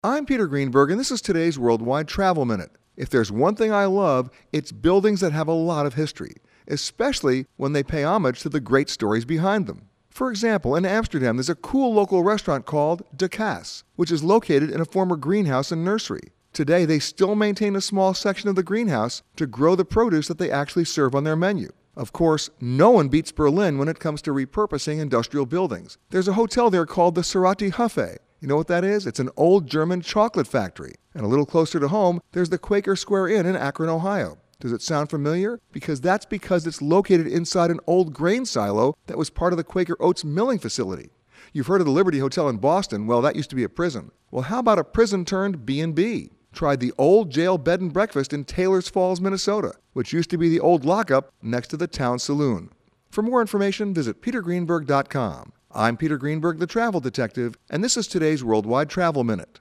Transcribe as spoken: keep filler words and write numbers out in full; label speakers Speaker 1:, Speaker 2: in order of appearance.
Speaker 1: I'm Peter Greenberg, and this is today's Worldwide Travel Minute. If there's one thing I love, it's buildings that have a lot of history, especially when they pay homage to the great stories behind them. For example, in Amsterdam, there's a cool local restaurant called De Kaas, which is located in a former greenhouse and nursery. Today, they still maintain a small section of the greenhouse to grow the produce that they actually serve on their menu. Of course, no one beats Berlin when it comes to repurposing industrial buildings. There's a hotel there called the Cerati Hofe. You know what that is? It's an old German chocolate factory. And a little closer to home, there's the Quaker Square Inn in Akron, Ohio. Does it sound familiar? Because that's because it's located inside an old grain silo that was part of the Quaker Oats milling facility. You've heard of the Liberty Hotel in Boston. Well, that used to be a prison. Well, how about a prison turned B and B? Try the old jail bed and breakfast in Taylors Falls, Minnesota, which used to be the old lockup next to the town saloon. For more information, visit peter greenberg dot com. I'm Peter Greenberg, the Travel Detective, and this is today's Worldwide Travel Minute.